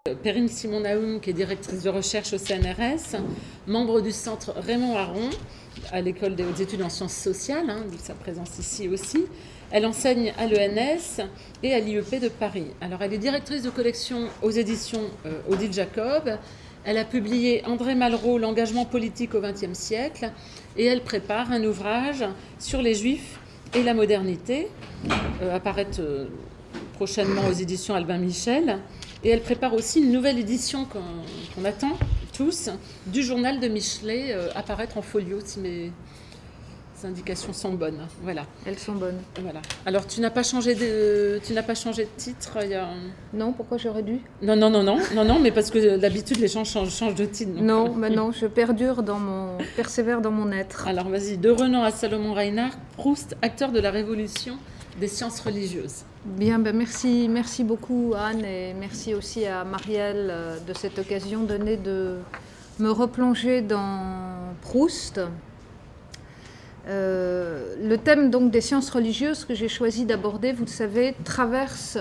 Perrine Simon-Naoum, qui est directrice de recherche au CNRS, membre du centre Raymond Aron, à l'école des hautes études en sciences sociales, d'où sa présence ici aussi. Elle enseigne à l'ENS et à l'IEP de Paris. Alors, elle est directrice de collection aux éditions Odile Jacob. Elle a publié André Malraux, L'engagement politique au XXe siècle, et elle prépare un ouvrage sur les Juifs et la modernité, apparaître prochainement aux éditions Albin Michel. Et elle prépare aussi une nouvelle édition qu'on attend tous, du journal de Michelet, apparaître en folio, si mes indications sont bonnes. Voilà. Elles sont bonnes. Voilà. Alors, tu n'as pas changé de titre Non, pourquoi j'aurais dû? Non, mais parce que d'habitude, les gens changent de titre. Donc... Non, mais non, je persévère dans mon être. Alors, vas-y, de Renan à Salomon Reinhardt, Proust, acteur de la révolution des sciences religieuses. Bien, merci beaucoup Anne, et merci aussi à Marielle de cette occasion donnée de me replonger dans Proust. Le thème donc des sciences religieuses que j'ai choisi d'aborder, vous le savez, traverse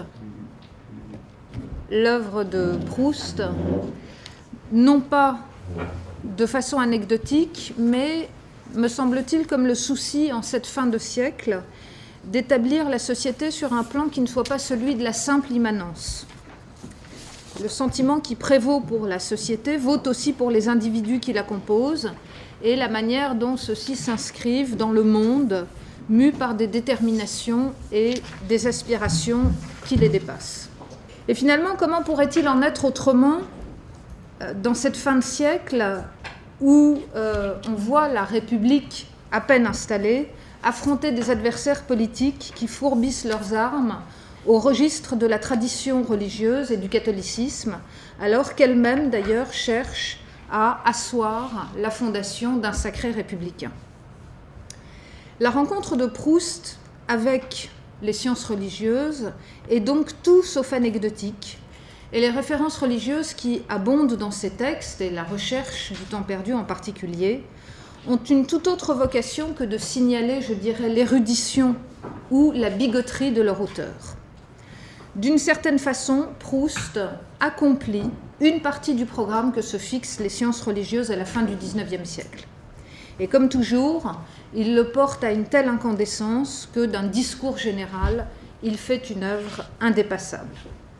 l'œuvre de Proust, non pas de façon anecdotique, mais me semble-t-il comme le souci en cette fin de siècle d'établir la société sur un plan qui ne soit pas celui de la simple immanence. Le sentiment qui prévaut pour la société vaut aussi pour les individus qui la composent et la manière dont ceux-ci s'inscrivent dans le monde, mus par des déterminations et des aspirations qui les dépassent. Et finalement, comment pourrait-il en être autrement dans cette fin de siècle où on voit la République à peine installée affronter des adversaires politiques qui fourbissent leurs armes au registre de la tradition religieuse et du catholicisme, alors qu'elle-même d'ailleurs cherche à asseoir la fondation d'un sacré républicain. La rencontre de Proust avec les sciences religieuses est donc tout sauf anecdotique, et les références religieuses qui abondent dans ces textes, et la recherche du temps perdu en particulier, ont une toute autre vocation que de signaler, je dirais, l'érudition ou la bigoterie de leur auteur. D'une certaine façon, Proust accomplit une partie du programme que se fixent les sciences religieuses à la fin du XIXe siècle. Et comme toujours, il le porte à une telle incandescence que d'un discours général, il fait une œuvre indépassable.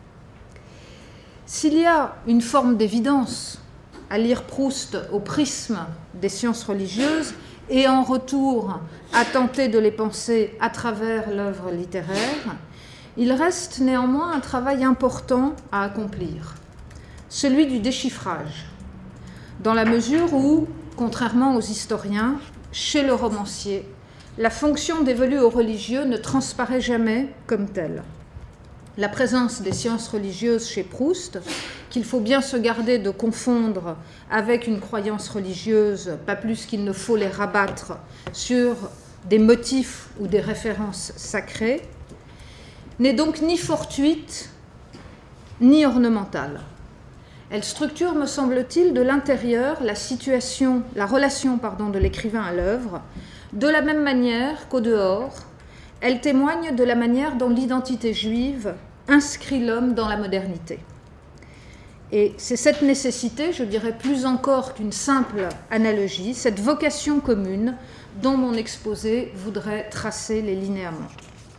S'il y a une forme d'évidence à lire Proust au prisme des sciences religieuses et en retour à tenter de les penser à travers l'œuvre littéraire, il reste néanmoins un travail important à accomplir, celui du déchiffrage, dans la mesure où, contrairement aux historiens, chez le romancier, la fonction dévolue aux religieux ne transparaît jamais comme telle. La présence des sciences religieuses chez Proust, qu'il faut bien se garder de confondre avec une croyance religieuse, pas plus qu'il ne faut les rabattre sur des motifs ou des références sacrées, n'est donc ni fortuite ni ornementale. Elle structure, me semble-t-il, de l'intérieur la relation de l'écrivain à l'œuvre, de la même manière qu'au dehors, elle témoigne de la manière dont l'identité juive inscrit l'homme dans la modernité. Et c'est cette nécessité, je dirais plus encore qu'une simple analogie, cette vocation commune dont mon exposé voudrait tracer les linéaments.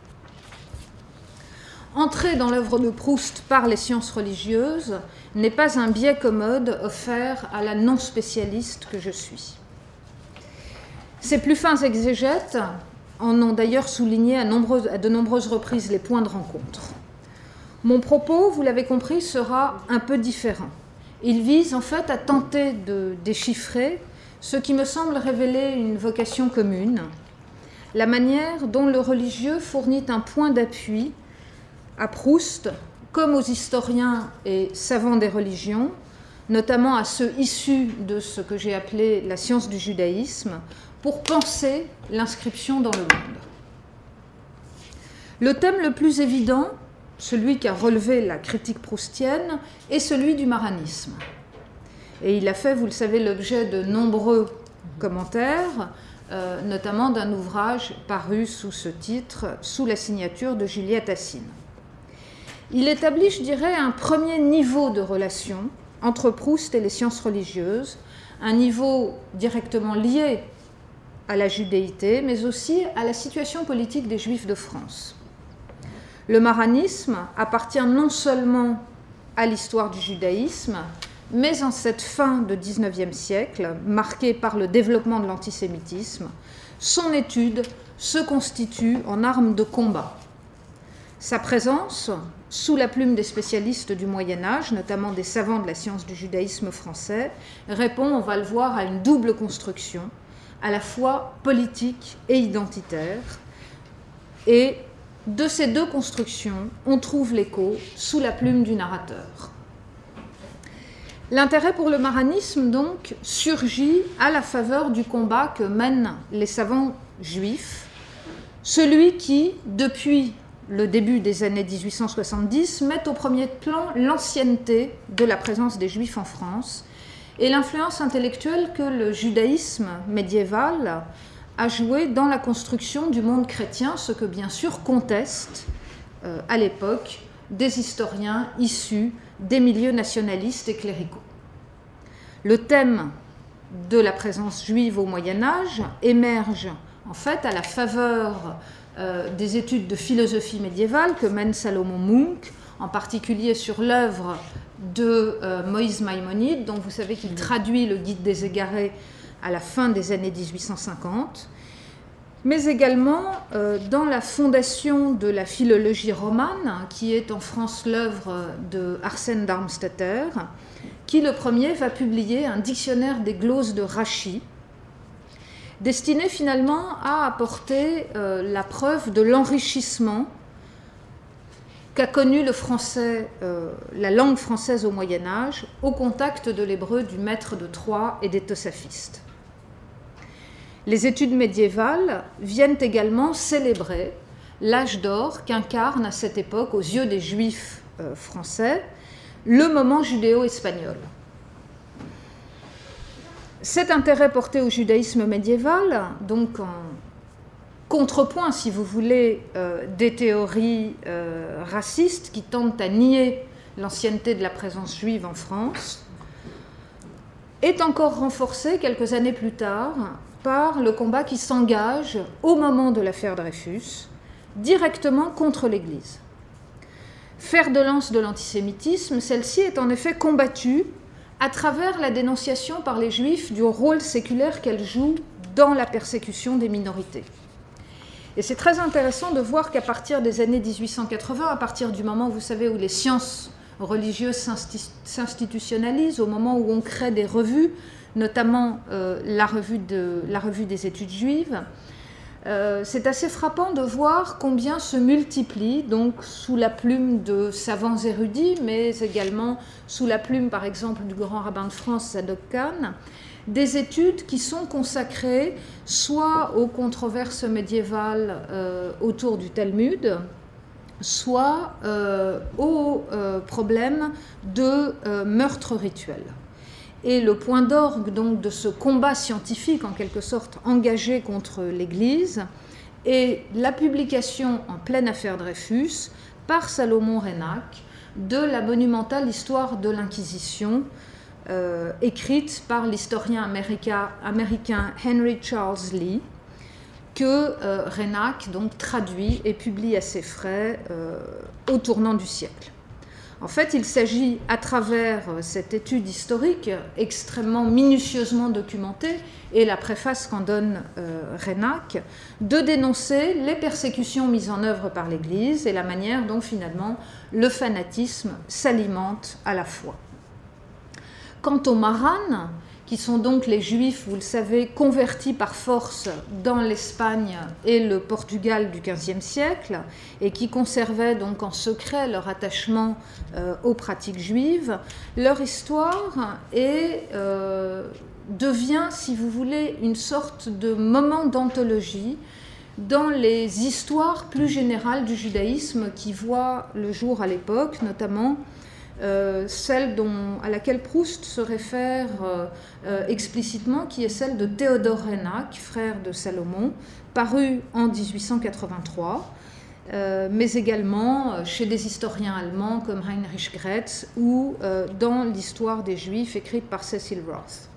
Entrer dans l'œuvre de Proust par les sciences religieuses n'est pas un biais commode offert à la non-spécialiste que je suis. Ses plus fins exégètes en ont d'ailleurs souligné à de nombreuses reprises les points de rencontre. Mon propos, vous l'avez compris, sera un peu différent. Il vise en fait à tenter de déchiffrer ce qui me semble révéler une vocation commune, la manière dont le religieux fournit un point d'appui à Proust, comme aux historiens et savants des religions, notamment à ceux issus de ce que j'ai appelé la science du judaïsme, pour penser l'inscription dans le monde. Le thème le plus évident, celui qui a relevé la critique proustienne, est celui du maranisme. Et il a fait, vous le savez, l'objet de nombreux commentaires, notamment d'un ouvrage paru sous ce titre, sous la signature de Juliette Assine. il établit, je dirais, un premier niveau de relation entre Proust et les sciences religieuses, un niveau directement lié à la judéité, mais aussi à la situation politique des Juifs de France. Le maranisme appartient non seulement à l'histoire du judaïsme, mais en cette fin de XIXe siècle, marquée par le développement de l'antisémitisme, son étude se constitue en arme de combat. Sa présence, sous la plume des spécialistes du Moyen-Âge, notamment des savants de la science du judaïsme français, répond, on va le voir, à une double construction, à la fois politique et identitaire. Et de ces deux constructions, on trouve l'écho sous la plume du narrateur. L'intérêt pour le maranisme, donc, surgit à la faveur du combat que mènent les savants juifs, celui qui, depuis le début des années 1870, met au premier plan l'ancienneté de la présence des Juifs en France et l'influence intellectuelle que le judaïsme médiéval a joué dans la construction du monde chrétien, ce que bien sûr contestent à l'époque des historiens issus des milieux nationalistes et cléricaux. Le thème de la présence juive au Moyen-Âge émerge en fait à la faveur des études de philosophie médiévale que mène Salomon Munk, en particulier sur l'œuvre de Moïse Maïmonide, dont vous savez qu'il traduit le Guide des égarés à la fin des années 1850, mais également dans la fondation de la philologie romane, qui est en France l'œuvre de Arsène Darmstädter, qui le premier va publier un dictionnaire des glosses de Rachi, destiné finalement à apporter la preuve de l'enrichissement qu'a connu le français, la langue française au Moyen-Âge, au contact de l'hébreu du maître de Troyes et des tosafistes. Les études médiévales viennent également célébrer l'âge d'or qu'incarne à cette époque, aux yeux des Juifs français, le moment judéo-espagnol. Cet intérêt porté au judaïsme médiéval, donc en contrepoint, si vous voulez, des théories racistes qui tentent à nier l'ancienneté de la présence juive en France, est encore renforcé quelques années plus tard par le combat qui s'engage au moment de l'affaire Dreyfus, directement contre l'Église. Fer de lance de l'antisémitisme, celle-ci est en effet combattue à travers la dénonciation par les Juifs du rôle séculaire qu'elle joue dans la persécution des minorités. Et c'est très intéressant de voir qu'à partir des années 1880, à partir du moment, vous savez, où les sciences religieuses s'institutionnalisent, au moment où on crée des revues, notamment la revue des études juives, c'est assez frappant de voir combien se multiplient, donc sous la plume de savants érudits, mais également sous la plume, par exemple, du grand rabbin de France, Zadok Khan, des études qui sont consacrées soit aux controverses médiévales autour du Talmud, soit aux problèmes de meurtres rituels. Et le point d'orgue donc de ce combat scientifique, en quelque sorte engagé contre l'Église, est la publication en pleine affaire Dreyfus par Salomon Reinach de la monumentale histoire de l'Inquisition, écrite par l'historien américain Henry Charles Lee, que Reinach donc traduit et publie à ses frais au tournant du siècle. En fait, il s'agit, à travers cette étude historique extrêmement minutieusement documentée, et la préface qu'en donne Reinach, de dénoncer les persécutions mises en œuvre par l'Église et la manière dont finalement le fanatisme s'alimente à la foi. Quant aux Maranes, qui sont donc les Juifs, vous le savez, convertis par force dans l'Espagne et le Portugal du XVe siècle, et qui conservaient donc en secret leur attachement aux pratiques juives, leur histoire devient, si vous voulez, une sorte de moment d'anthologie dans les histoires plus générales du judaïsme qui voient le jour à l'époque, notamment celle à laquelle Proust se réfère explicitement, qui est celle de Théodore Reinach, frère de Salomon, parue en 1883, mais également chez des historiens allemands comme Heinrich Gretz ou dans l'histoire des Juifs écrite par Cecil Roth.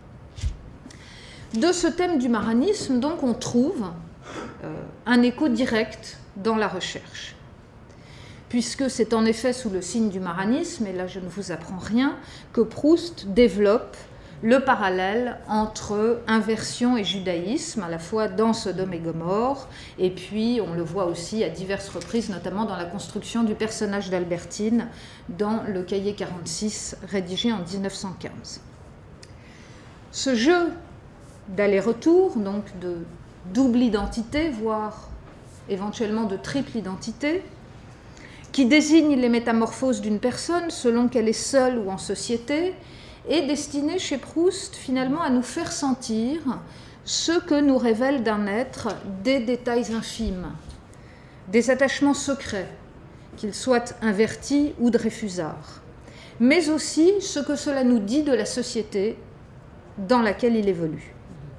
De ce thème du maranisme, donc, on trouve un écho direct dans la recherche, puisque c'est en effet sous le signe du maranisme, et là je ne vous apprends rien, que Proust développe le parallèle entre inversion et judaïsme, à la fois dans Sodome et Gomorrhe, et puis on le voit aussi à diverses reprises, notamment dans la construction du personnage d'Albertine dans le cahier 46, rédigé en 1915. Ce jeu d'aller-retour, donc de double identité, voire éventuellement de triple identité, qui désigne les métamorphoses d'une personne selon qu'elle est seule ou en société, est destiné chez Proust finalement à nous faire sentir ce que nous révèle d'un être des détails infimes, des attachements secrets, qu'ils soient invertis ou dreyfusards, mais aussi ce que cela nous dit de la société dans laquelle il évolue.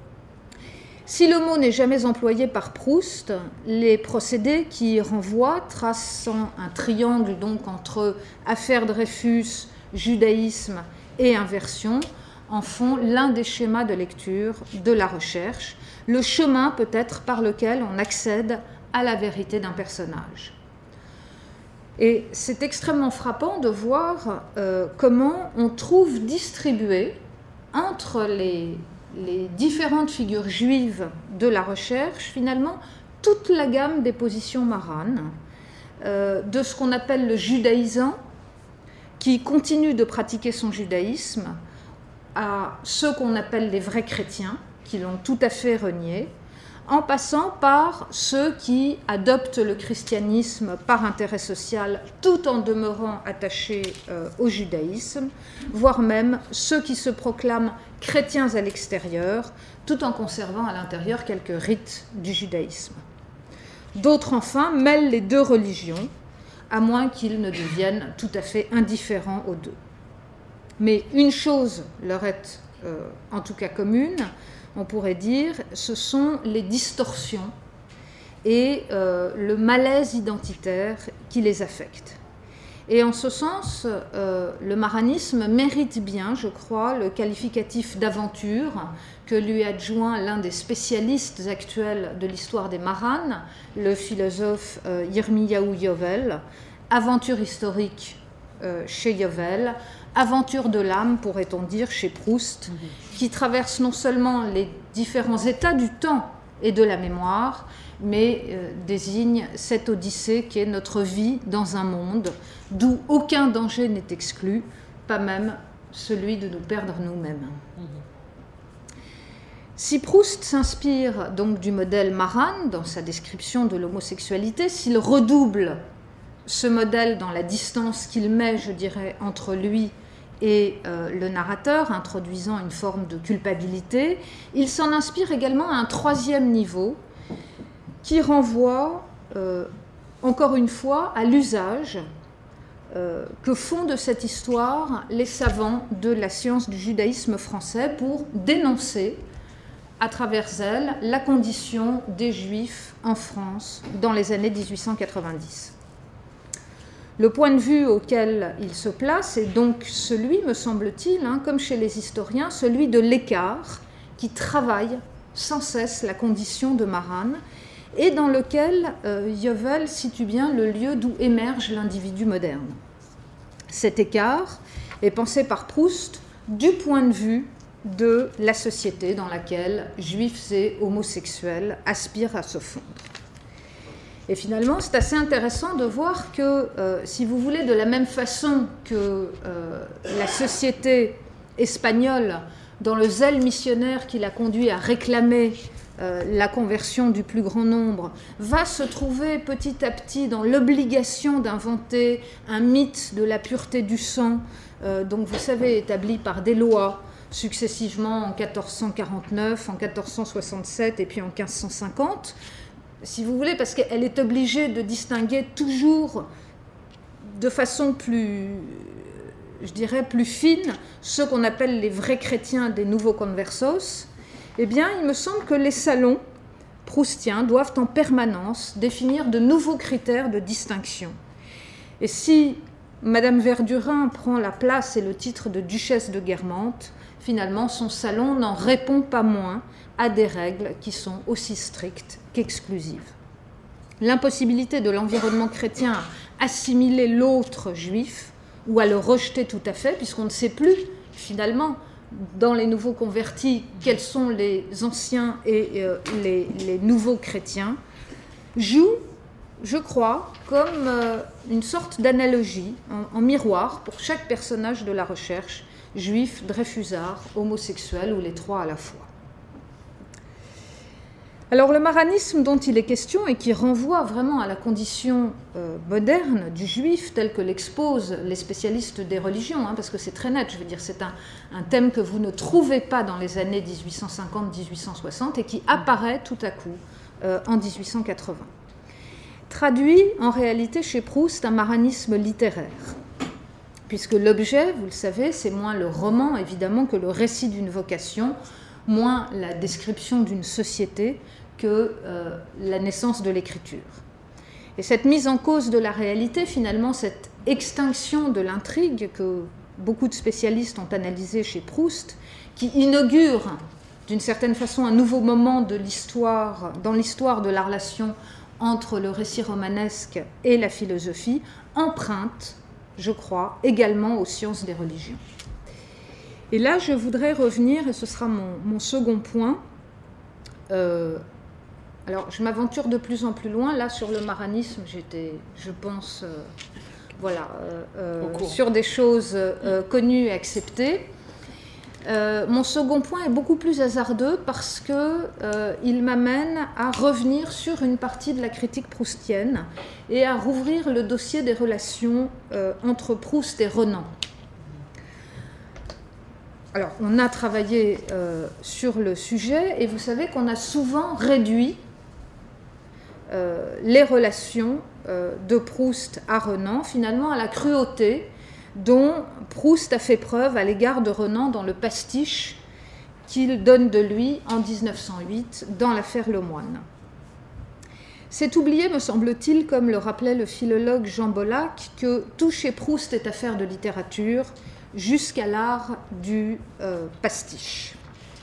Si le mot n'est jamais employé par Proust, les procédés qui y renvoient, traçant un triangle donc entre affaire Dreyfus, judaïsme et inversion, en font l'un des schémas de lecture de la recherche, le chemin peut-être par lequel on accède à la vérité d'un personnage. Et c'est extrêmement frappant de voir comment on trouve distribué entre les différentes figures juives de la recherche, finalement, toute la gamme des positions maranes, de ce qu'on appelle le judaïsant, qui continue de pratiquer son judaïsme, à ceux qu'on appelle les vrais chrétiens, qui l'ont tout à fait renié, en passant par ceux qui adoptent le christianisme par intérêt social tout en demeurant attachés au judaïsme, voire même ceux qui se proclament chrétiens à l'extérieur, tout en conservant à l'intérieur quelques rites du judaïsme. D'autres, enfin, mêlent les deux religions, à moins qu'ils ne deviennent tout à fait indifférents aux deux. Mais une chose leur est en tout cas commune, on pourrait dire, ce sont les distorsions et le malaise identitaire qui les affectent. Et en ce sens, le maranisme mérite bien, je crois, le qualificatif d'aventure que lui adjoint l'un des spécialistes actuels de l'histoire des maranes, le philosophe Yirmiyahu Yovel. Aventure historique chez Yovel, aventure de l'âme, pourrait-on dire, chez Proust, qui traverse non seulement les différents états du temps et de la mémoire, mais désigne cette odyssée qui est notre vie dans un monde d'où aucun danger n'est exclu, pas même celui de nous perdre nous-mêmes. Si Proust s'inspire donc du modèle Maran dans sa description de l'homosexualité, s'il redouble ce modèle dans la distance qu'il met, je dirais, entre lui et le narrateur, introduisant une forme de culpabilité, il s'en inspire également à un troisième niveau qui renvoie, encore une fois, à l'usage que font de cette histoire les savants de la science du judaïsme français pour dénoncer, à travers elle, la condition des Juifs en France dans les années 1890. Le point de vue auquel il se place est donc celui, me semble-t-il, comme chez les historiens, celui de l'écart qui travaille sans cesse la condition de Maran et dans lequel Yovel situe bien le lieu d'où émerge l'individu moderne. Cet écart est pensé par Proust du point de vue de la société dans laquelle juifs et homosexuels aspirent à se fondre. Et finalement, c'est assez intéressant de voir que, si vous voulez, de la même façon que la société espagnole, dans le zèle missionnaire qui l'a conduit à réclamer la conversion du plus grand nombre, va se trouver petit à petit dans l'obligation d'inventer un mythe de la pureté du sang, donc vous savez, établi par des lois, successivement en 1449, en 1467 et puis en 1550, si vous voulez, parce qu'elle est obligée de distinguer toujours de façon plus, je dirais, plus fine, ceux qu'on appelle les vrais chrétiens des nouveaux conversos, eh bien, il me semble que les salons proustiens doivent en permanence définir de nouveaux critères de distinction. Et si Madame Verdurin prend la place et le titre de duchesse de Guermantes, finalement son salon n'en répond pas moins à des règles qui sont aussi strictes qu'exclusives. L'impossibilité de l'environnement chrétien à assimiler l'autre juif ou à le rejeter tout à fait, puisqu'on ne sait plus finalement dans les nouveaux convertis quels sont les anciens et les nouveaux chrétiens, joue, je crois, comme une sorte d'analogie en miroir pour chaque personnage de la recherche, juif, dreyfusard, homosexuel ou les trois à la fois. Alors le maranisme dont il est question et qui renvoie vraiment à la condition moderne du juif tel que l'exposent les spécialistes des religions, parce que c'est très net, je veux dire, c'est un thème que vous ne trouvez pas dans les années 1850-1860 et qui apparaît tout à coup en 1880. Traduit en réalité chez Proust un maranisme littéraire, puisque l'objet, vous le savez, c'est moins le roman évidemment que le récit d'une vocation, moins la description d'une société que la naissance de l'écriture. Et cette mise en cause de la réalité, finalement, cette extinction de l'intrigue que beaucoup de spécialistes ont analysée chez Proust, qui inaugure d'une certaine façon un nouveau moment de l'histoire, dans l'histoire de la relation entre le récit romanesque et la philosophie, emprunte, je crois, également aux sciences des religions. Et là, je voudrais revenir, et ce sera mon second point. Alors, je m'aventure de plus en plus loin. Là, sur le maranisme, j'étais, je pense, sur des choses connues et acceptées. Mon second point est beaucoup plus hasardeux parce qu'il m'amène à revenir sur une partie de la critique proustienne et à rouvrir le dossier des relations entre Proust et Renan. Alors, on a travaillé sur le sujet et vous savez qu'on a souvent réduit les relations de Proust à Renan, finalement à la cruauté dont Proust a fait preuve à l'égard de Renan dans le pastiche qu'il donne de lui en 1908 dans l'affaire Lemoine. C'est oublié, me semble-t-il, comme le rappelait le philologue Jean Bollack, que tout chez Proust est affaire de littérature, jusqu'à l'art du pastiche.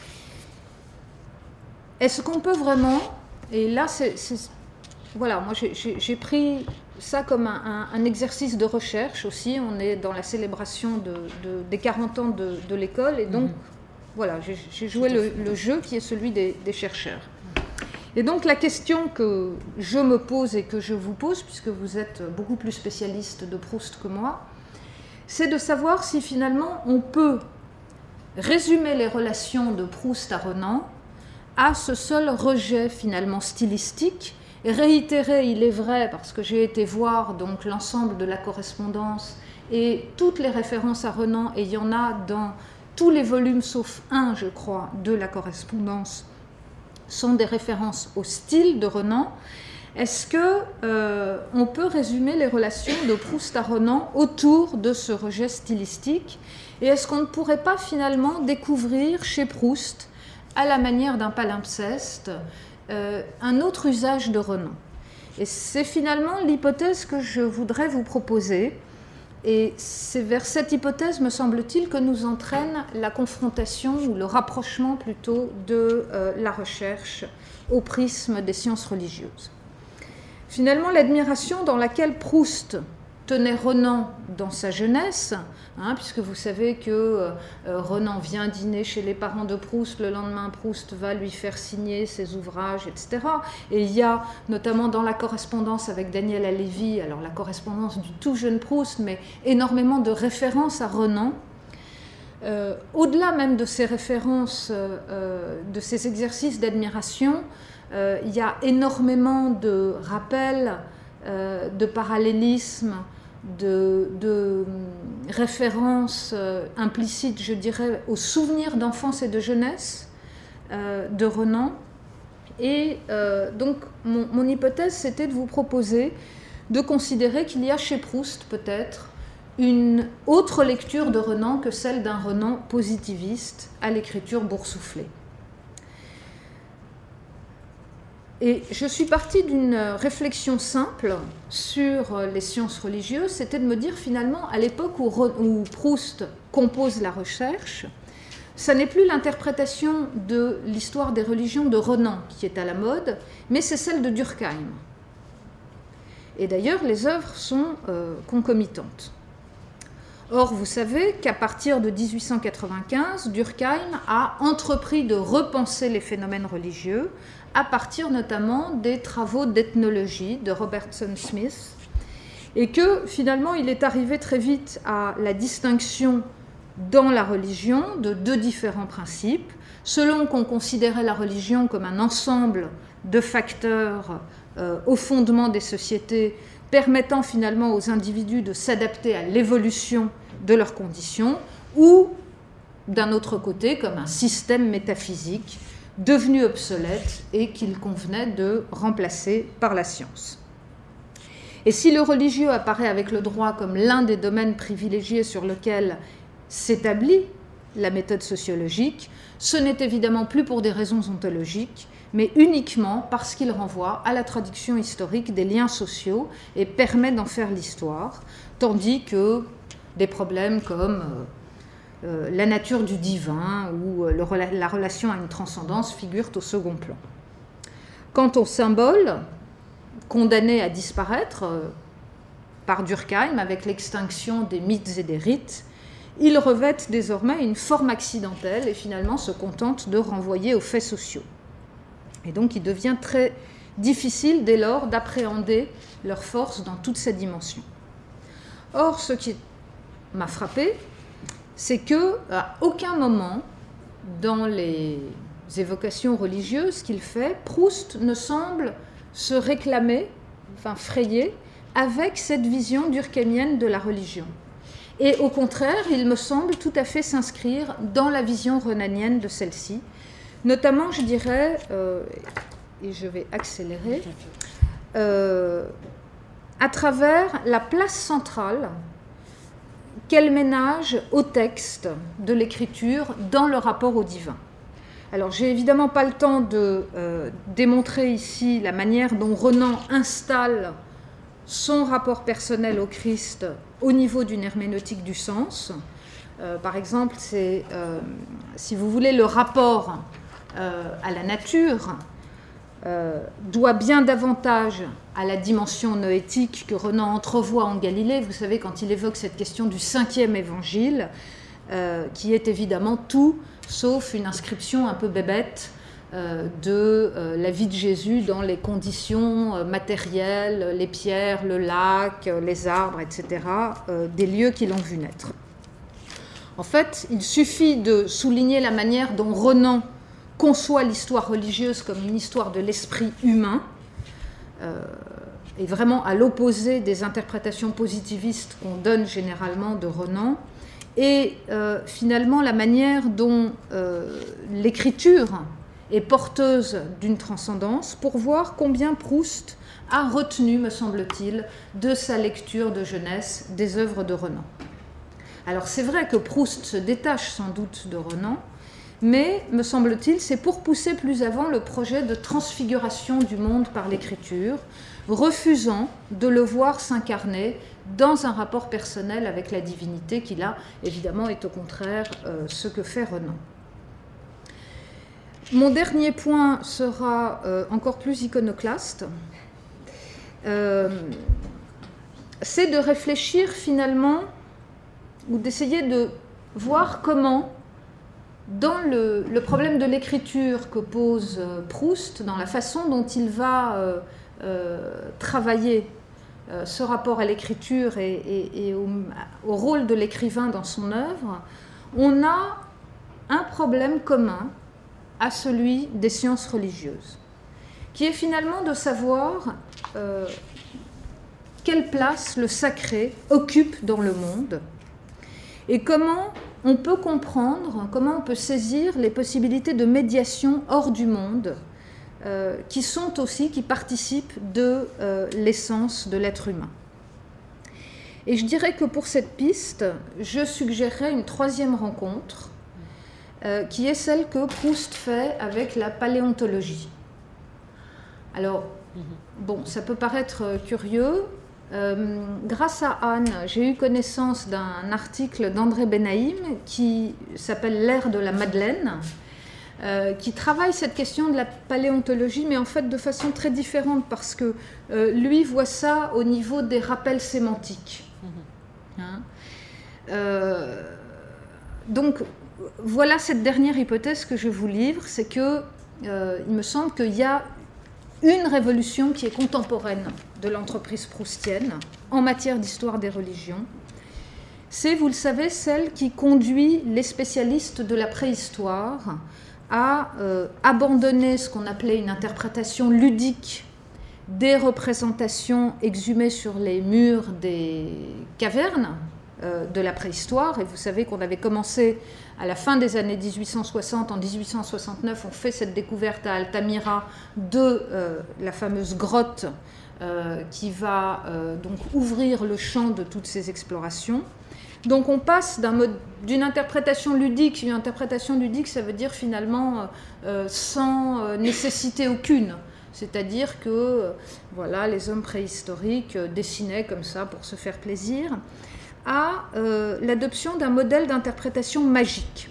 Est-ce qu'on peut vraiment, et là voilà, moi j'ai pris ça comme un exercice de recherche aussi, on est dans la célébration des 40 ans de l'école, et donc voilà, j'ai joué le jeu qui est celui des chercheurs. Et donc la question que je me pose et que je vous pose, puisque vous êtes beaucoup plus spécialiste de Proust que moi, c'est de savoir si finalement on peut résumer les relations de Proust à Renan à ce seul rejet finalement stylistique, et réitérer, il est vrai, parce que j'ai été voir donc l'ensemble de la correspondance et toutes les références à Renan, et il y en a dans tous les volumes sauf un, je crois, de la correspondance, sont des références au style de Renan. Est-ce qu'on peut résumer les relations de Proust à Renan autour de ce rejet stylistique? Et est-ce qu'on ne pourrait pas finalement découvrir chez Proust, à la manière d'un palimpseste, un autre usage de Renan? Et c'est finalement l'hypothèse que je voudrais vous proposer. Et c'est vers cette hypothèse, me semble-t-il, que nous entraîne la confrontation, ou le rapprochement plutôt, de la recherche au prisme des sciences religieuses. Finalement, l'admiration dans laquelle Proust tenait Renan dans sa jeunesse, puisque vous savez que Renan vient dîner chez les parents de Proust, le lendemain Proust va lui faire signer ses ouvrages, etc. Et il y a notamment dans la correspondance avec Daniel Halévy, alors la correspondance du tout jeune Proust, mais énormément de références à Renan. Au-delà même de ces références, de ces exercices d'admiration, il y a énormément de rappels, de parallélismes, de références implicites, je dirais, aux souvenirs d'enfance et de jeunesse de Renan. Et donc, mon hypothèse, c'était de vous proposer de considérer qu'il y a chez Proust, peut-être, une autre lecture de Renan que celle d'un Renan positiviste à l'écriture boursouflée. Et je suis partie d'une réflexion simple sur les sciences religieuses, c'était de me dire finalement, à l'époque où Proust compose la recherche, ça n'est plus l'interprétation de l'histoire des religions de Renan qui est à la mode, mais c'est celle de Durkheim. Et d'ailleurs, les œuvres sont concomitantes. Or, vous savez qu'à partir de 1895, Durkheim a entrepris de repenser les phénomènes religieux à partir notamment des travaux d'ethnologie de Robertson Smith, et que finalement il est arrivé très vite à la distinction dans la religion de deux différents principes, selon qu'on considérait la religion comme un ensemble de facteurs au fondement des sociétés, permettant finalement aux individus de s'adapter à l'évolution de leurs conditions, ou d'un autre côté comme un système métaphysique devenu obsolète et qu'il convenait de remplacer par la science. Et si le religieux apparaît avec le droit comme l'un des domaines privilégiés sur lequel s'établit la méthode sociologique, ce n'est évidemment plus pour des raisons ontologiques, mais uniquement parce qu'il renvoie à la traduction historique des liens sociaux et permet d'en faire l'histoire, tandis que des problèmes comme la nature du divin ou la relation à une transcendance figurent au second plan. Quant aux symboles, condamnés à disparaître par Durkheim avec l'extinction des mythes et des rites, ils revêtent désormais une forme accidentelle et finalement se contentent de renvoyer aux faits sociaux. Et donc il devient très difficile dès lors d'appréhender leur force dans toutes ces dimensions. Or, ce qui m'a frappé, c'est qu'à aucun moment, dans les évocations religieuses qu'il fait, Proust ne semble se réclamer, enfin frayer, avec cette vision durkheimienne de la religion. Et au contraire, il me semble tout à fait s'inscrire dans la vision renanienne de celle-ci, notamment, je dirais, et je vais accélérer, à travers la place centrale qu'elle ménage au texte de l'écriture dans le rapport au divin. Alors, j'ai évidemment pas le temps de démontrer ici la manière dont Renan installe son rapport personnel au Christ au niveau d'une herméneutique du sens. Par exemple, c'est, si vous voulez, le rapport à la nature doit bien davantage à la dimension noétique que Renan entrevoit en Galilée. Vous savez, quand il évoque cette question du 5e évangile, qui est évidemment tout sauf une inscription un peu bébête de la vie de Jésus dans les conditions matérielles, les pierres, le lac, les arbres, etc., des lieux qui l'ont vu naître. En fait, il suffit de souligner la manière dont Renan conçoit l'histoire religieuse comme une histoire de l'esprit humain, et vraiment à l'opposé des interprétations positivistes qu'on donne généralement de Renan, et finalement la manière dont l'écriture est porteuse d'une transcendance, pour voir combien Proust a retenu, me semble-t-il, de sa lecture de jeunesse des œuvres de Renan. Alors c'est vrai que Proust se détache sans doute de Renan, mais, me semble-t-il, c'est pour pousser plus avant le projet de transfiguration du monde par l'écriture, refusant de le voir s'incarner dans un rapport personnel avec la divinité, qui là, évidemment, est au contraire ce que fait Renan. Mon dernier point sera encore plus iconoclaste. C'est de réfléchir finalement, ou d'essayer de voir comment, dans le problème de l'écriture que pose Proust, dans la façon dont il va travailler ce rapport à l'écriture et au rôle de l'écrivain dans son œuvre, on a un problème commun à celui des sciences religieuses, qui est finalement de savoir quelle place le sacré occupe dans le monde et comment on peut comprendre, comment on peut saisir les possibilités de médiation hors du monde qui participent de l'essence de l'être humain. Et je dirais que pour cette piste, je suggérerais une troisième rencontre qui est celle que Proust fait avec la paléontologie. Alors, bon, ça peut paraître curieux. Grâce à Anne, j'ai eu connaissance d'un article d'André Benaïm qui s'appelle L'ère de la Madeleine, qui travaille cette question de la paléontologie, mais en fait de façon très différente, parce que lui voit ça au niveau des rappels sémantiques. Hein? Donc, voilà cette dernière hypothèse que je vous livre, c'est que il me semble qu'il y a une révolution qui est contemporaine de l'entreprise proustienne en matière d'histoire des religions. C'est, vous le savez, celle qui conduit les spécialistes de la préhistoire à abandonner ce qu'on appelait une interprétation ludique des représentations exhumées sur les murs des cavernes de la préhistoire. Et vous savez qu'on avait commencé à la fin des années 1860. En 1869, on fait cette découverte à Altamira de la fameuse grotte qui va donc ouvrir le champ de toutes ces explorations. Donc on passe d'une interprétation ludique. Une interprétation ludique, ça veut dire finalement sans nécessité aucune. C'est-à-dire que voilà, les hommes préhistoriques dessinaient comme ça pour se faire plaisir, à l'adoption d'un modèle d'interprétation magique.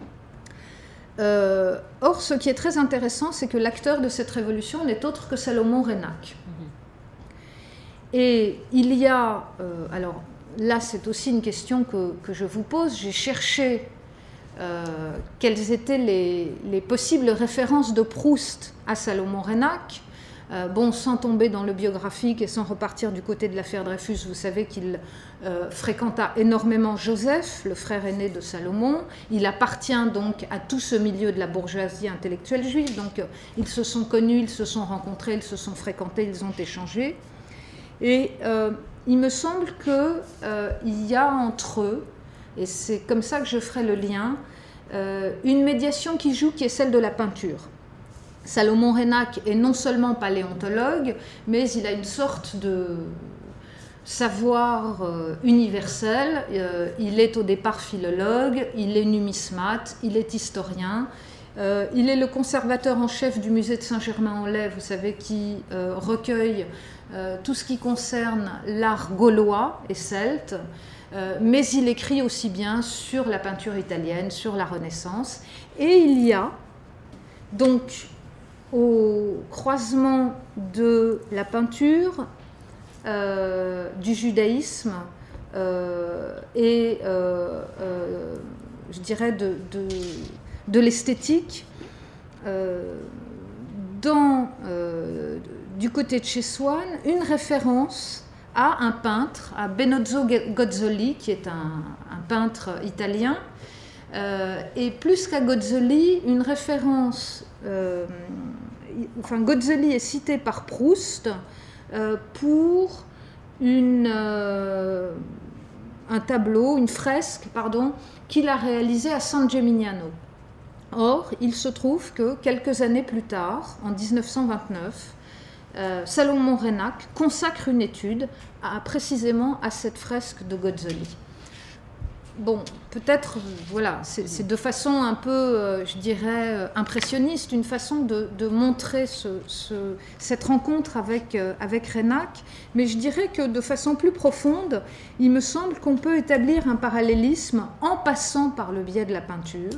Or, ce qui est très intéressant, c'est que l'acteur de cette révolution n'est autre que Salomon Reinach. Et il y a... alors là, c'est aussi une question que je vous pose. J'ai cherché quelles étaient les possibles références de Proust à Salomon Reinach. Bon, sans tomber dans le biographique et sans repartir du côté de l'affaire Dreyfus, vous savez qu'il fréquenta énormément Joseph, le frère aîné de Salomon. Il appartient donc à tout ce milieu de la bourgeoisie intellectuelle juive. Donc, ils se sont connus, ils se sont rencontrés, ils se sont fréquentés, ils ont échangé. Et il me semble qu'il y a entre eux, et c'est comme ça que je ferai le lien, une médiation qui joue, qui est celle de la peinture. Salomon Reinach est non seulement paléontologue, mais il a une sorte de savoir universel. Il est au départ philologue, il est numismate, il est historien. Il est le conservateur en chef du musée de Saint-Germain-en-Laye, vous savez, qui recueille tout ce qui concerne l'art gaulois et celte. Mais il écrit aussi bien sur la peinture italienne, sur la Renaissance. Et il y a donc au croisement de la peinture, du judaïsme et je dirais de l'esthétique, du côté de chez Swann, une référence à un peintre, à Benozzo Gozzoli, qui est un peintre italien, et plus qu'à Gozzoli, une référence... Gozzoli est cité par Proust pour un tableau, une fresque, qu'il a réalisée à San Gemignano. Or, il se trouve que quelques années plus tard, en 1929, Salomon Reinach consacre une étude précisément à cette fresque de Gozzoli. Bon, peut-être, voilà, c'est de façon un peu, je dirais, impressionniste, une façon de montrer cette rencontre avec Reinach, mais je dirais que de façon plus profonde, il me semble qu'on peut établir un parallélisme en passant par le biais de la peinture,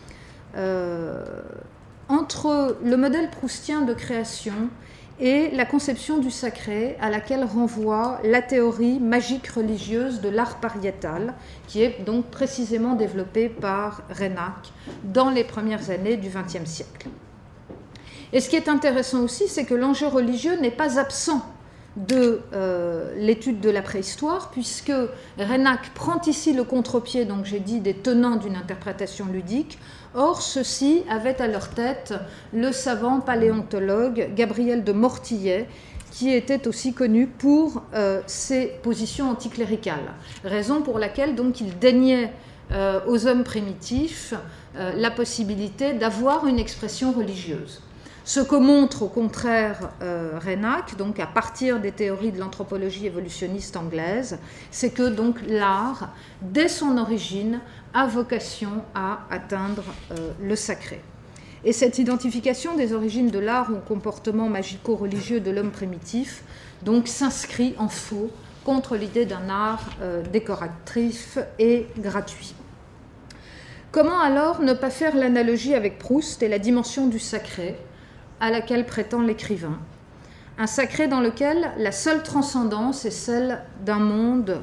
entre le modèle proustien de création et la conception du sacré à laquelle renvoie la théorie magique religieuse de l'art pariétal, qui est donc précisément développée par Reinach dans les premières années du XXe siècle. Et ce qui est intéressant aussi, c'est que l'enjeu religieux n'est pas absent de l'étude de la préhistoire, puisque Reinach prend ici le contre-pied, donc j'ai dit, des tenants d'une interprétation ludique. Or, ceux-ci avaient à leur tête le savant paléontologue Gabriel de Mortillet, qui était aussi connu pour ses positions anticléricales. Raison pour laquelle donc il déniait aux hommes primitifs la possibilité d'avoir une expression religieuse. Ce que montre au contraire Reinach, donc à partir des théories de l'anthropologie évolutionniste anglaise, c'est que donc l'art, dès son origine, a vocation à atteindre le sacré. Et cette identification des origines de l'art au comportement magico-religieux de l'homme primitif donc s'inscrit en faux contre l'idée d'un art décoratif et gratuit. Comment alors ne pas faire l'analogie avec Proust et la dimension du sacré à laquelle prétend l'écrivain? Un sacré dans lequel la seule transcendance est celle d'un monde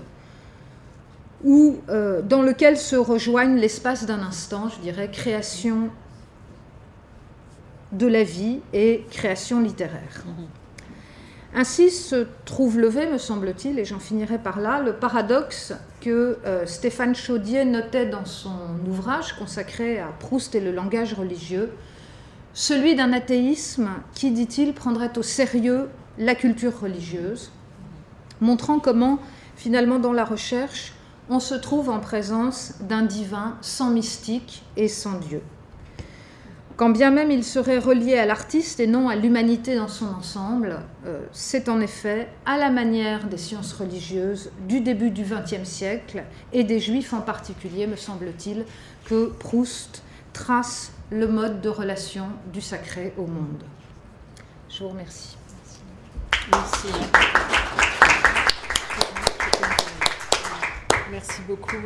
dans lequel se rejoignent l'espace d'un instant, je dirais, création de la vie et création littéraire. Ainsi se trouve levé, me semble-t-il, et j'en finirai par là, le paradoxe que Stéphane Chaudier notait dans son ouvrage consacré à Proust et le langage religieux, celui d'un athéisme qui, dit-il, prendrait au sérieux la culture religieuse, montrant comment, finalement, dans la recherche, on se trouve en présence d'un divin sans mystique et sans Dieu. Quand bien même il serait relié à l'artiste et non à l'humanité dans son ensemble, c'est en effet à la manière des sciences religieuses du début du XXe siècle et des Juifs en particulier, me semble-t-il, que Proust trace le mode de relation du sacré au monde. Je vous remercie. Merci. Merci beaucoup.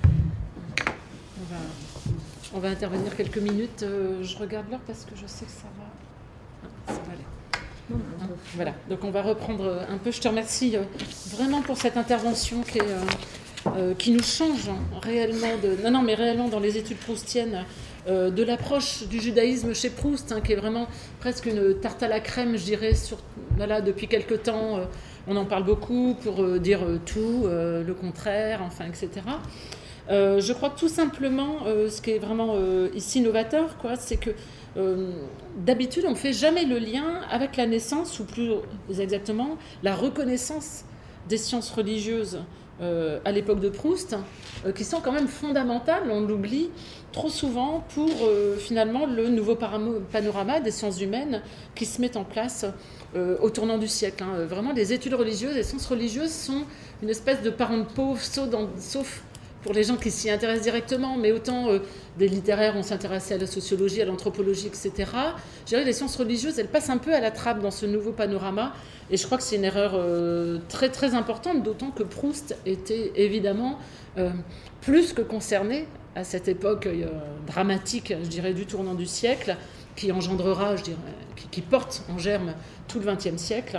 On va intervenir quelques minutes. Je regarde l'heure parce que je sais que ça va aller. Voilà, donc on va reprendre un peu. Je te remercie vraiment pour cette intervention qui nous change réellement, réellement dans les études proustiennes, de l'approche du judaïsme chez Proust, qui est vraiment presque une tarte à la crème, je dirais, depuis quelque temps. On en parle beaucoup pour dire tout, le contraire, enfin, etc. Je crois que tout simplement, ce qui est vraiment ici novateur, c'est que d'habitude, on ne fait jamais le lien avec la naissance, ou plus exactement, la reconnaissance des sciences religieuses à l'époque de Proust, qui sont quand même fondamentales, on l'oublie trop souvent, pour finalement le nouveau panorama des sciences humaines qui se met en place au tournant du siècle. Vraiment, les études religieuses, les sciences religieuses sont une espèce de parent de pauvre, sauf pour les gens qui s'y intéressent directement, mais autant des littéraires, on s'intéressait à la sociologie, à l'anthropologie, etc. Je dirais que les sciences religieuses, elles passent un peu à la trappe dans ce nouveau panorama, et je crois que c'est une erreur très très importante, d'autant que Proust était évidemment plus que concerné à cette époque dramatique, je dirais, du tournant du siècle, qui engendrera, je dirais, qui porte en germe tout le XXe siècle,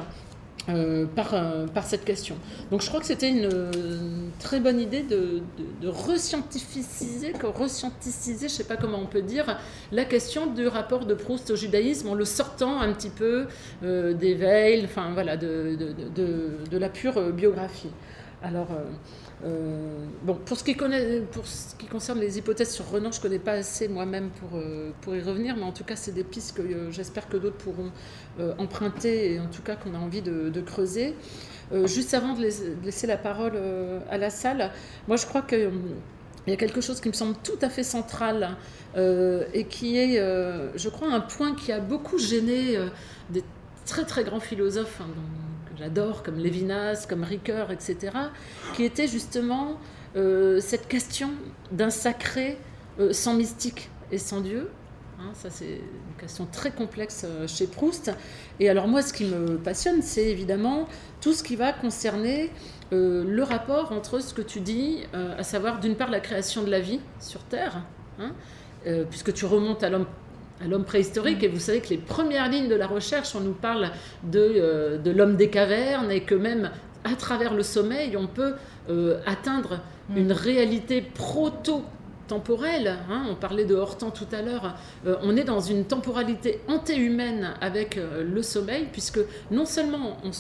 par cette question. Donc je crois que c'était une très bonne idée de rescienticiser, je ne sais pas comment on peut dire, la question du rapport de Proust au judaïsme en le sortant un petit peu des veils, enfin voilà, de la pure biographie. Alors, pour ce qui concerne les hypothèses sur Renan, je ne connais pas assez moi-même pour y revenir, mais en tout cas, c'est des pistes que j'espère que d'autres pourront emprunter, et en tout cas qu'on a envie de creuser. Juste avant de laisser la parole à la salle, moi je crois qu'il y a quelque chose qui me semble tout à fait central et qui est, je crois, un point qui a beaucoup gêné des très très grands philosophes, que j'adore, comme Lévinas, comme Ricoeur, etc., qui était justement cette question d'un sacré sans mystique et sans Dieu. Ça, c'est une question très complexe chez Proust. Et alors moi, ce qui me passionne, c'est évidemment tout ce qui va concerner le rapport entre ce que tu dis, à savoir d'une part la création de la vie sur Terre, puisque tu remontes à l'homme préhistorique, et vous savez que les premières lignes de la recherche, on nous parle de l'homme des cavernes, et que même à travers le sommeil, on peut atteindre une réalité proto-temporelle. On parlait de Hortan tout à l'heure. On est dans une temporalité antéhumaine avec le sommeil, puisque non seulement on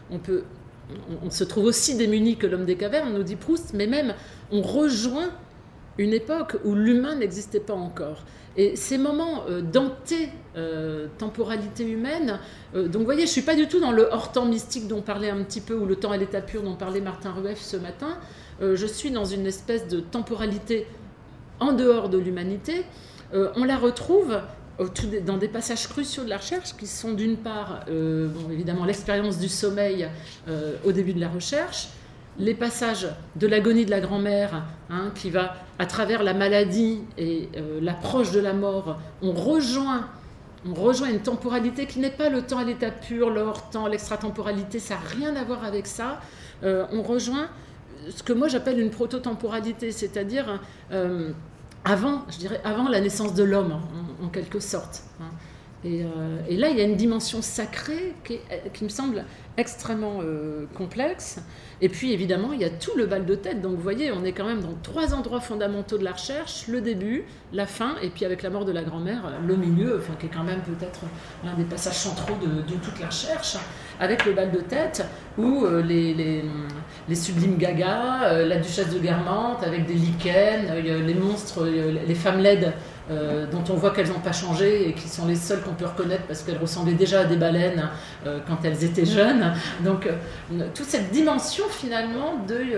se trouve aussi démuni que l'homme des cavernes, nous dit Proust, mais même on rejoint une époque où l'humain n'existait pas encore. Et ces moments d'anté-temporalité humaine, donc vous voyez, je ne suis pas du tout dans le hors-temps mystique dont parlait un petit peu, ou le temps à l'état pur dont parlait Martin Rueff ce matin. Je suis dans une espèce de temporalité en dehors de l'humanité. On la retrouve dans des passages cruciaux de la recherche qui sont d'une part, évidemment, l'expérience du sommeil au début de la recherche, les passages de l'agonie de la grand-mère, hein, qui va, à travers la maladie et l'approche de la mort, on rejoint une temporalité qui n'est pas le temps à l'état pur, l'hors-temps, l'extratemporalité, ça n'a rien à voir avec ça. On rejoint ce que moi j'appelle une proto-temporalité, c'est-à-dire avant la naissance de l'homme, en quelque sorte. Hein. Et là, il y a une dimension sacrée qui me semble extrêmement complexe. Et puis, évidemment, il y a tout le bal de tête. Donc, vous voyez, on est quand même dans 3 endroits fondamentaux de la recherche, le début, la fin, et puis avec la mort de la grand-mère, le milieu, qui est quand même peut-être l'un des passages centraux de toute la recherche, avec le bal de tête, où les sublimes gagas, la duchesse de Guermantes, avec des lichens, les monstres, les femmes laides, dont on voit qu'elles n'ont pas changé et qui sont les seules qu'on peut reconnaître parce qu'elles ressemblaient déjà à des baleines quand elles étaient jeunes. Donc toute cette dimension finalement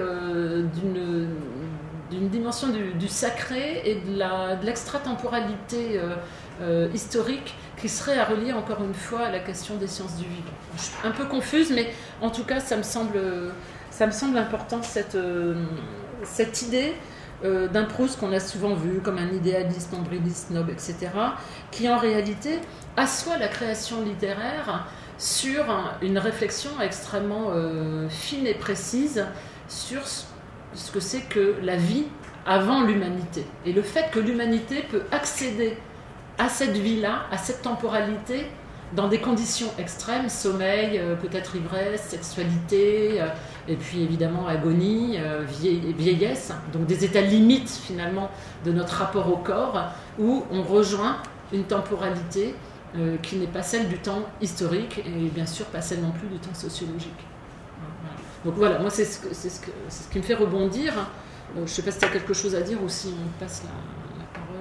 d'une dimension du sacré et de l'extratemporalité historique qui serait à relier encore une fois à la question des sciences du vivant. Je suis un peu confuse, mais en tout cas ça me semble important cette idée d'un Proust qu'on a souvent vu comme un idéaliste, nombriliste, snob, etc., qui en réalité assoit la création littéraire sur une réflexion extrêmement fine et précise sur ce que c'est que la vie avant l'humanité. Et le fait que l'humanité peut accéder à cette vie-là, à cette temporalité, dans des conditions extrêmes, sommeil, peut-être ivresse, sexualité, et puis évidemment agonie, vieillesse, donc des états limites finalement de notre rapport au corps, où on rejoint une temporalité qui n'est pas celle du temps historique, et bien sûr pas celle non plus du temps sociologique. Voilà. Donc voilà, moi c'est ce qui me fait rebondir. Je ne sais pas si tu as quelque chose à dire ou si on passe la parole.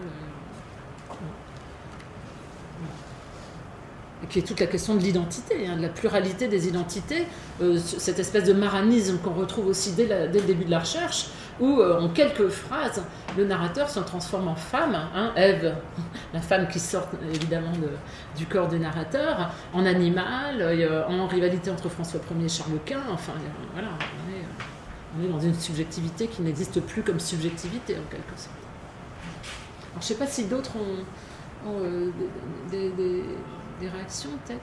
Qui est toute la question de l'identité, de la pluralité des identités, cette espèce de maranisme qu'on retrouve aussi dès le début de la recherche, où en quelques phrases, le narrateur se transforme en femme, Ève, la femme qui sort évidemment du corps du narrateur, en animal, en rivalité entre François Ier et Charles Quint, enfin voilà, on est dans une subjectivité qui n'existe plus comme subjectivité en quelque sorte. Alors je ne sais pas si d'autres ont des réactions peut-être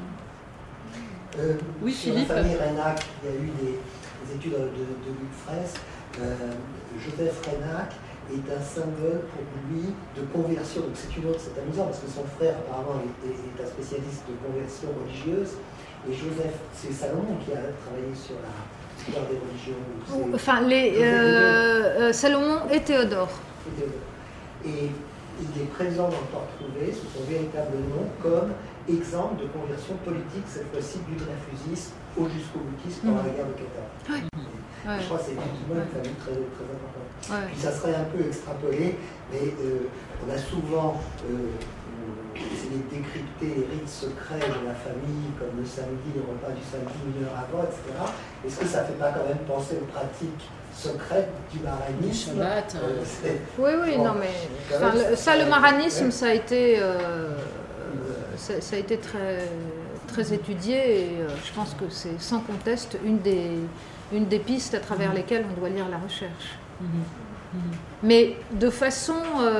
oui, sur Philippe. La famille Reynac, il y a eu des études de Luc Fraisse. Joseph Reynac est un symbole pour lui de conversion. Donc c'est amusant parce que son frère apparemment est un spécialiste de conversion religieuse. Et Joseph, c'est Salomon qui a travaillé sur l'histoire des religions. Enfin, Salomon et Théodore. Et il est présent dans le Port-Trouvé sous son véritable nom comme exemple de conversion politique, cette fois-ci du dreyfusisme au jusqu'au-boutisme pendant la guerre de 14. Ouais. Je crois que c'est effectivement une famille très, très importante. Ouais. Puis ça serait un peu extrapolé, mais on a souvent essayé de décrypter les rites secrets de la famille, comme le samedi, le repas du samedi, 1 heure avant, etc. Est-ce que ça ne fait pas quand même penser aux pratiques secrète du maranisme? Oui, non, mais le maranisme, ça a été très, très étudié et je pense que c'est sans conteste une des pistes à travers lesquelles on doit lire la recherche. Mais de façon,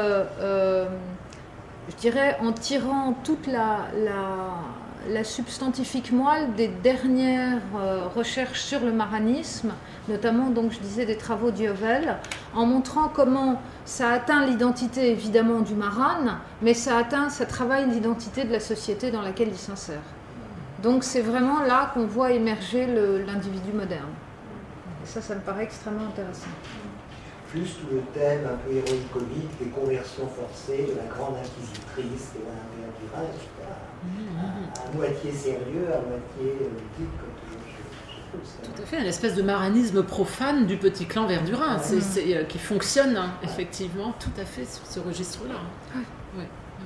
je dirais, en tirant toute la substantifique moelle des dernières recherches sur le maranisme, notamment, donc je disais, des travaux d'Yovel, en montrant comment ça atteint l'identité évidemment du maran, mais ça travaille l'identité de la société dans laquelle il s'insère. Donc c'est vraiment là qu'on voit émerger l'individu moderne. Et ça me paraît extrêmement intéressant. Plus tout le thème un peu héroïque-comique des conversions forcées, de la grande inquisitrice, de Madame Duras, etc. À moitié sérieux, à moitié politique, comme toujours. Tout à fait, une espèce de maranisme profane du petit clan Verdurin, qui fonctionne effectivement tout à fait sur ce registre-là. Ouais.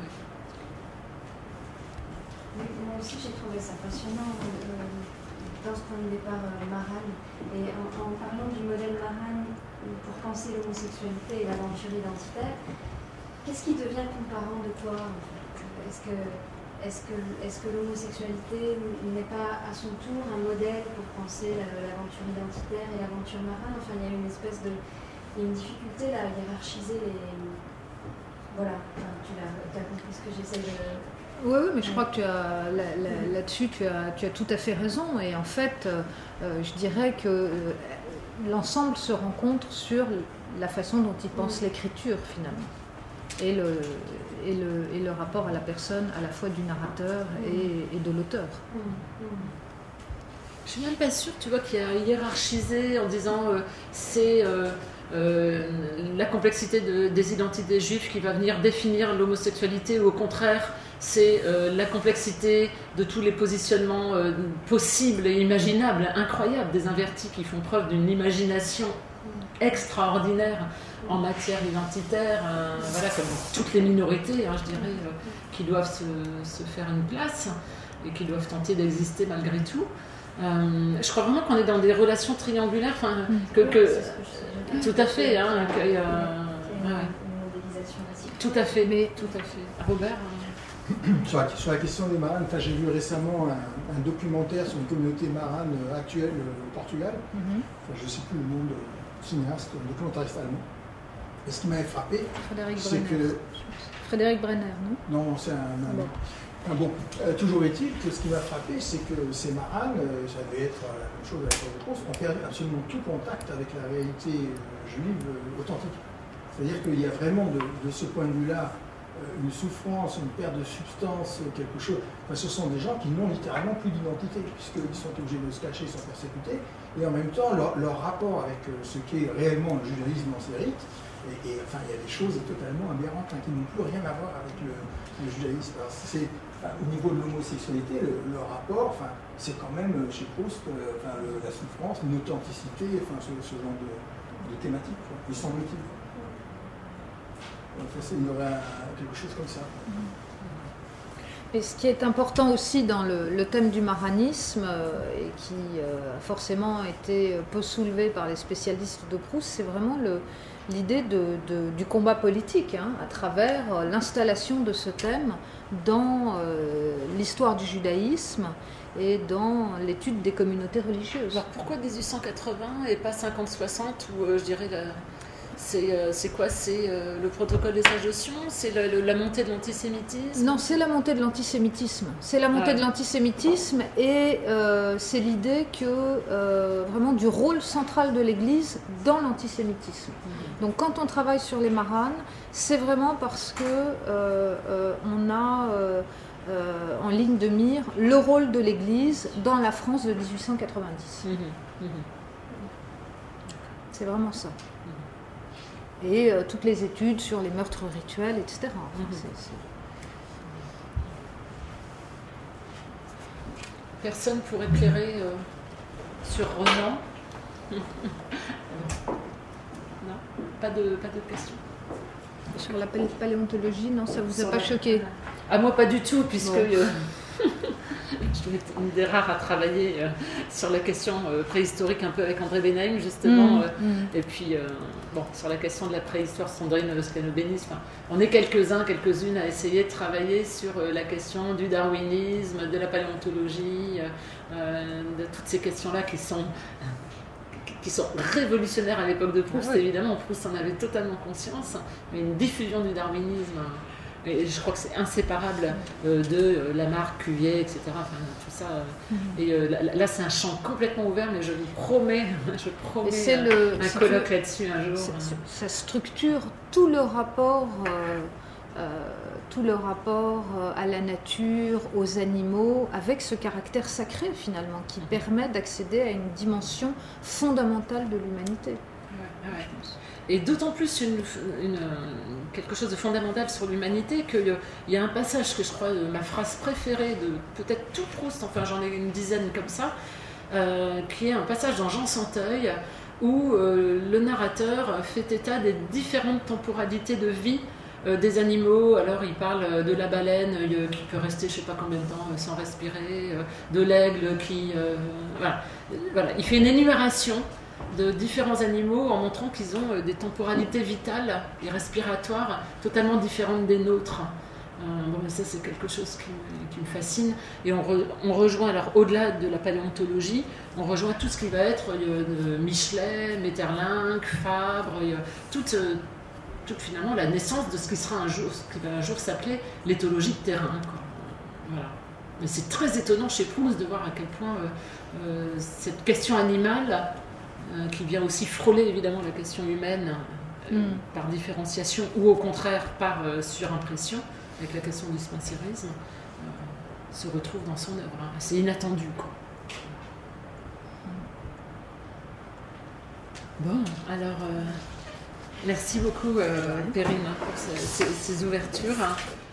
Moi aussi j'ai trouvé ça passionnant dans ce point de départ Maran. Et en parlant du modèle Maran pour penser l'homosexualité et l'aventure identitaire, qu'est-ce qui devient comparant de quoi en fait? Est-ce que est-ce que l'homosexualité n'est pas à son tour un modèle pour penser l'aventure identitaire et l'aventure marane? Enfin, il y a une espèce de... Il y a une difficulté là, à hiérarchiser les... Voilà, enfin, tu as compris ce que j'essaie de... Oui, mais je crois que là-dessus, tu as tout à fait raison. Et en fait, je dirais que l'ensemble se rencontre sur la façon dont il pense l'écriture, finalement. Et le rapport à la personne, à la fois du narrateur et de l'auteur. Je suis même pas sûre, tu vois, qu'il y a hiérarchisé en disant c'est la complexité des identités juives qui va venir définir l'homosexualité, ou au contraire, c'est la complexité de tous les positionnements possibles et imaginables, incroyables, des invertis qui font preuve d'une imagination extraordinaire en matière identitaire, voilà, comme toutes les minorités, je dirais, qui doivent se faire une place et qui doivent tenter d'exister malgré tout. Je crois vraiment qu'on est dans des relations triangulaires, tout à fait, tout à fait, mais tout à fait. Robert. Sur la question des maranes, j'ai vu récemment un documentaire sur une communauté marane actuelle au Portugal. Je ne sais plus le nom de cinéaste, documentariste allemand. Et ce qui m'avait frappé, c'est que... Frédéric Brenner, non? Non, c'est toujours est-il que ce qui m'a frappé, c'est que ces maranes, ça devait être la même chose avec les Proust, ont perdu absolument tout contact avec la réalité juive authentique. C'est-à-dire qu'il y a vraiment de ce point de vue-là une souffrance, une perte de substance, quelque chose. Enfin, ce sont des gens qui n'ont littéralement plus d'identité, puisqu'ils sont obligés de se cacher, ils sont persécutés, et en même temps, leur rapport avec ce qu'est réellement le judaïsme dans ses rites, et enfin, il y a des choses totalement aberrantes qui n'ont plus rien à voir avec le judaïsme. Alors, au niveau de l'homosexualité, le rapport, c'est quand même chez Proust la souffrance, une authenticité, ce genre de thématique, il semble-t-il. Il y aurait quelque chose comme ça. Et ce qui est important aussi dans le thème du maranisme, et qui a forcément été peu soulevé par les spécialistes de Proust, c'est vraiment l'idée du combat politique, à travers l'installation de ce thème dans l'histoire du judaïsme et dans l'étude des communautés religieuses. Alors pourquoi 1880 et pas 50-60, où je dirais... C'est quoi? C'est le protocole des sages de Sion? C'est la montée de l'antisémitisme? Non, c'est la montée de l'antisémitisme. C'est la montée de l'antisémitisme et c'est l'idée que vraiment du rôle central de l'Église dans l'antisémitisme. Donc quand on travaille sur les maranes, c'est vraiment parce que on a en ligne de mire le rôle de l'Église dans la France de 1890. C'est vraiment ça. Et toutes les études sur les meurtres rituels, etc. Personne pour éclairer sur Renan? Non, pas de questions. Sur la paléontologie, non, ça vous a pas choqué? Ah, moi pas du tout, puisque je suis une des rares à travailler sur la question préhistorique, un peu avec André Benheim justement, et puis sur la question de la préhistoire, Sandrine Scano-Bénis, on est quelques-unes à essayer de travailler sur la question du darwinisme, de la paléontologie, de toutes ces questions-là qui sont révolutionnaires à l'époque de Proust. Évidemment, Proust en avait totalement conscience, mais une diffusion du darwinisme... Et je crois que c'est inséparable de Lamarck, Cuvier, etc. Tout ça. Et là, c'est un champ complètement ouvert, mais je vous promets, un colloque là-dessus un jour. Ça structure tout le rapport à la nature, aux animaux, avec ce caractère sacré finalement, qui permet d'accéder à une dimension fondamentale de l'humanité. Et d'autant plus quelque chose de fondamental sur l'humanité qu'il y a un passage que je crois ma phrase préférée de peut-être tout Proust, enfin j'en ai une dizaine comme ça, qui est un passage dans Jean Santeuil où le narrateur fait état des différentes temporalités de vie des animaux. Alors il parle de la baleine qui peut rester je ne sais pas combien de temps sans respirer, de l'aigle qui... voilà. Il fait une énumération de différents animaux en montrant qu'ils ont des temporalités vitales et respiratoires totalement différentes des nôtres. Bon, mais ça, c'est quelque chose qui me fascine. Et on rejoint, alors au-delà de la paléontologie, on rejoint tout ce qui va être Michelet, Maeterlinck, Fabre, toute finalement la naissance de ce qui sera ce qui va un jour s'appeler l'éthologie de terrain, quoi. Voilà. Mais c'est très étonnant chez Proust de voir à quel point cette question animale, qui vient aussi frôler évidemment la question humaine par différenciation ou au contraire par surimpression, avec la question du spensérisme, se retrouve dans son œuvre. Hein. C'est inattendu, quoi. Bon, alors merci beaucoup Perrine pour ces ouvertures. Hein.